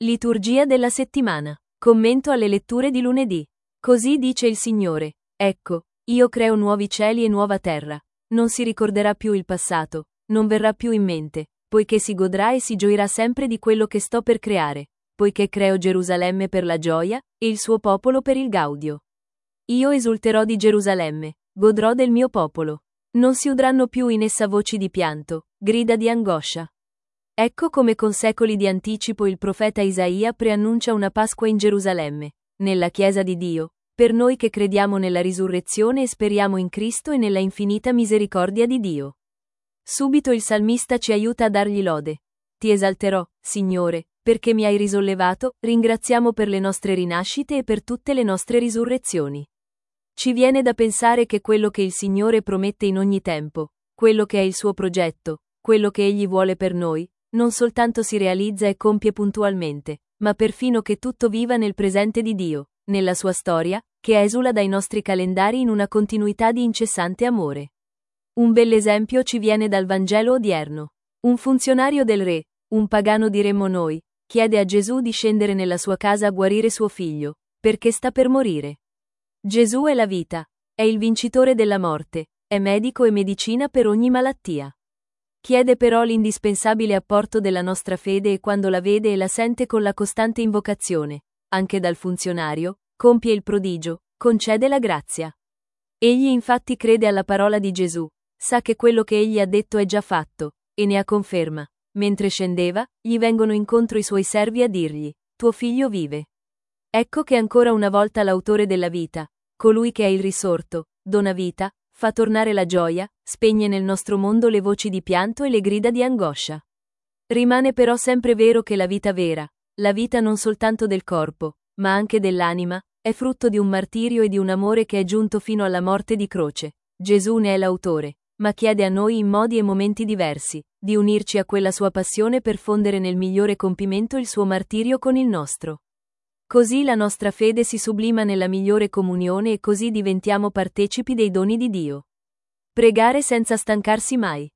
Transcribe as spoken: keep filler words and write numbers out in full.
Liturgia della settimana. Commento alle letture di lunedì. Così dice il Signore: Ecco, io creo nuovi cieli e nuova terra. Non si ricorderà più il passato, non verrà più in mente, poiché si godrà e si gioirà sempre di quello che sto per creare, poiché creo Gerusalemme per la gioia, e il suo popolo per il gaudio. Io esulterò di Gerusalemme, godrò del mio popolo. Non si udranno più in essa voci di pianto, grida di angoscia. Ecco come con secoli di anticipo il profeta Isaia preannuncia una Pasqua in Gerusalemme, nella Chiesa di Dio, per noi che crediamo nella risurrezione e speriamo in Cristo e nella infinita misericordia di Dio. Subito il salmista ci aiuta a dargli lode. Ti esalterò, Signore, perché mi hai risollevato, ringraziamo per le nostre rinascite e per tutte le nostre risurrezioni. Ci viene da pensare che quello che il Signore promette in ogni tempo, quello che è il suo progetto, quello che Egli vuole per noi, non soltanto si realizza e compie puntualmente, ma perfino che tutto viva nel presente di Dio, nella sua storia, che esula dai nostri calendari in una continuità di incessante amore. Un bell'esempio ci viene dal Vangelo odierno. Un funzionario del re, un pagano diremmo noi, chiede a Gesù di scendere nella sua casa a guarire suo figlio, perché sta per morire. Gesù è la vita, è il vincitore della morte, è medico e medicina per ogni malattia. Chiede però l'indispensabile apporto della nostra fede e quando la vede e la sente con la costante invocazione, anche dal funzionario, compie il prodigio, concede la grazia. Egli infatti crede alla parola di Gesù, sa che quello che egli ha detto è già fatto, e ne ha conferma. Mentre scendeva, gli vengono incontro i suoi servi a dirgli: tuo figlio vive. Ecco che ancora una volta l'autore della vita, colui che è il risorto, dona vita, fa tornare la gioia, spegne nel nostro mondo le voci di pianto e le grida di angoscia. Rimane però sempre vero che la vita vera, la vita non soltanto del corpo, ma anche dell'anima, è frutto di un martirio e di un amore che è giunto fino alla morte di croce. Gesù ne è l'autore, ma chiede a noi in modi e momenti diversi, di unirci a quella sua passione per fondere nel migliore compimento il suo martirio con il nostro. Così la nostra fede si sublima nella migliore comunione e così diventiamo partecipi dei doni di Dio. Pregare senza stancarsi mai.